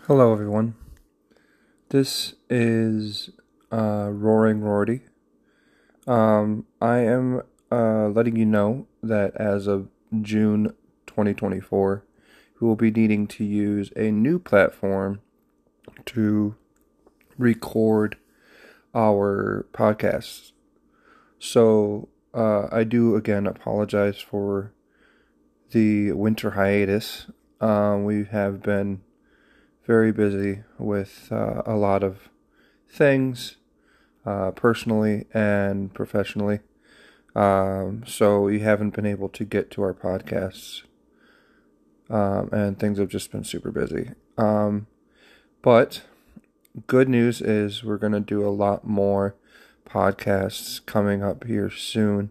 Hello, everyone. This is Roaring Rorty. I am letting you know that as of June 2024, we will be needing to use a new platform to record our podcasts. So, I do again apologize for the winter hiatus. We have been very busy with a lot of things, personally and professionally. So we haven't been able to get to our podcasts, and things have just been super busy. But good news is we're going to do a lot more podcasts coming up here soon.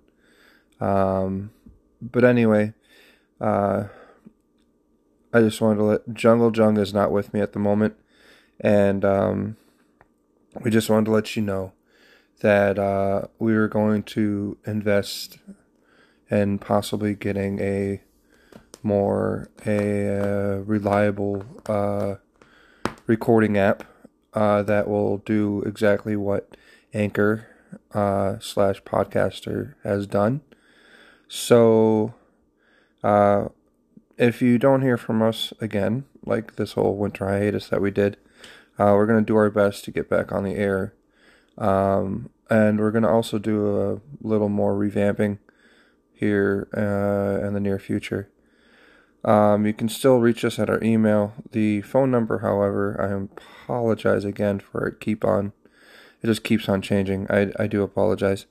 But anyway, I just wanted to let Jungle Jung is not with me at the moment, and we just wanted to let you know that we were going to invest in possibly getting a more reliable recording app that will do exactly what Anchor slash Podcaster has done. So if you don't hear from us again, like this whole winter hiatus that we did, we're going to do our best to get back on the air. And we're going to also do a little more revamping here in the near future. You can still reach us at our email. The phone number, however, I apologize again for it. It just keeps on changing. I do apologize.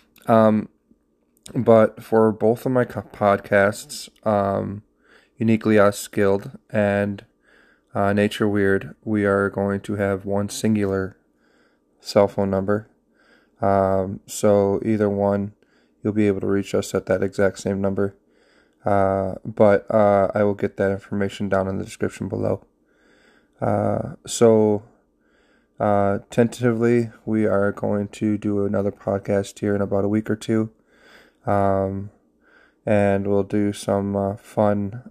But for both of my podcasts, Uniquely Us Skilled and Nature Weird, we are going to have one singular cell phone number. So either one, you'll be able to reach us at that exact same number. But I will get that information down in the description below. So tentatively, we are going to do another podcast here in about a week or two. And we'll do some fun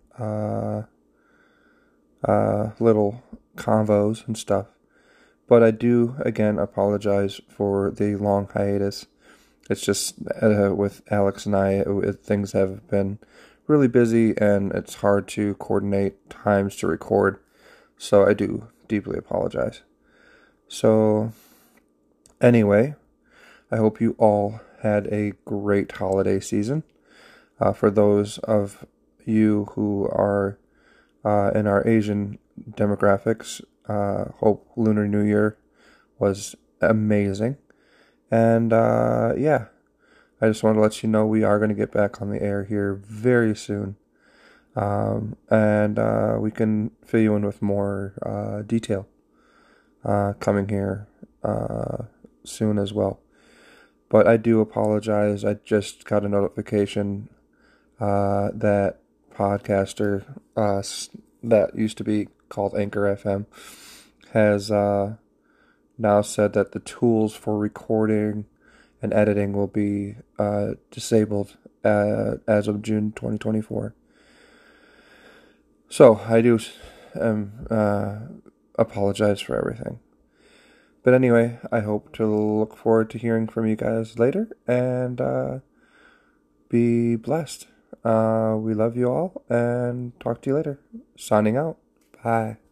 little convos and stuff. But I do, again, apologize for the long hiatus. It's just, with Alex and I, things have been really busy, and it's hard to coordinate times to record. So I do deeply apologize. So, anyway, I hope you all had a great holiday season. For those of you who are in our Asian demographics, hope Lunar New Year was amazing. And yeah, I just wanted to let you know we are going to get back on the air here very soon. And we can fill you in with more detail coming here soon as well. But I do apologize. I just got a notification that Podcaster, that used to be called Anchor FM, has now said that the tools for recording and editing will be disabled as of June 2024. So I do apologize for everything. But anyway, I hope to look forward to hearing from you guys later, and be blessed. We love you all, and talk to you later. Signing out. Bye.